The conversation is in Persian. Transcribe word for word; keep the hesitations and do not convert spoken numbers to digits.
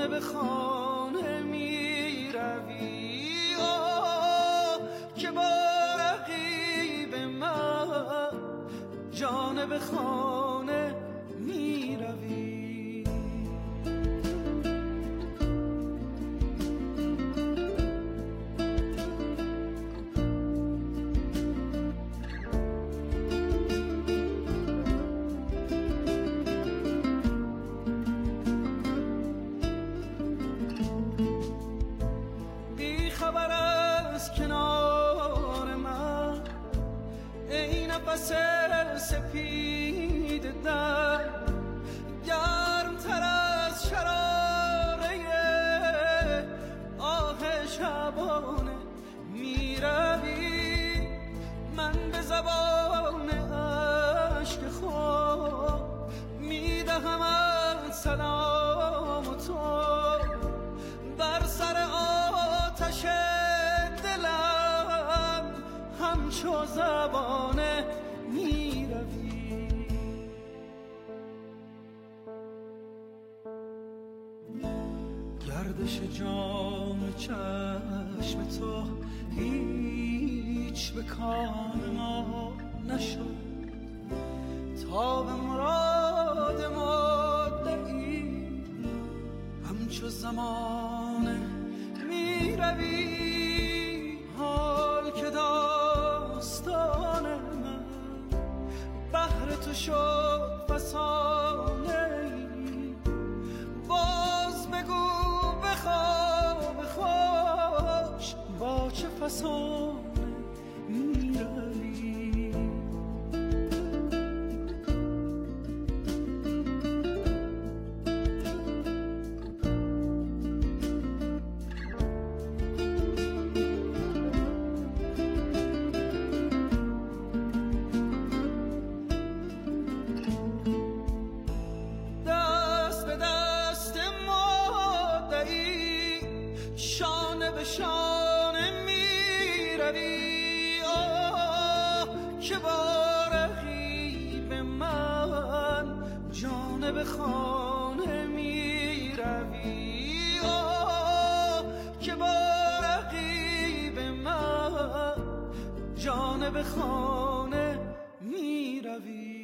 جانب خانه می روی، که با رقیب من جانب خانه می روی. خبر از کنار من ای نفس سپید در، گرم تر از شراره آه شبانه می روی. من به زبان عشق خود می دهمت سلام و تو بر سر آتش دلم همچو زبانه می روی. گردش جام چشم تو هیچ به کام ما نشد، تا به مراد مدعی همچو زمانه می روی. حال که داستان من بهر تو شد فسانه ای، باز بگو بخواب خوش با چه فسانه می روی. شانه به شانه می روی، که با رقیب من جانب خانه می روی، که با رقیب من جانب خانه می روی.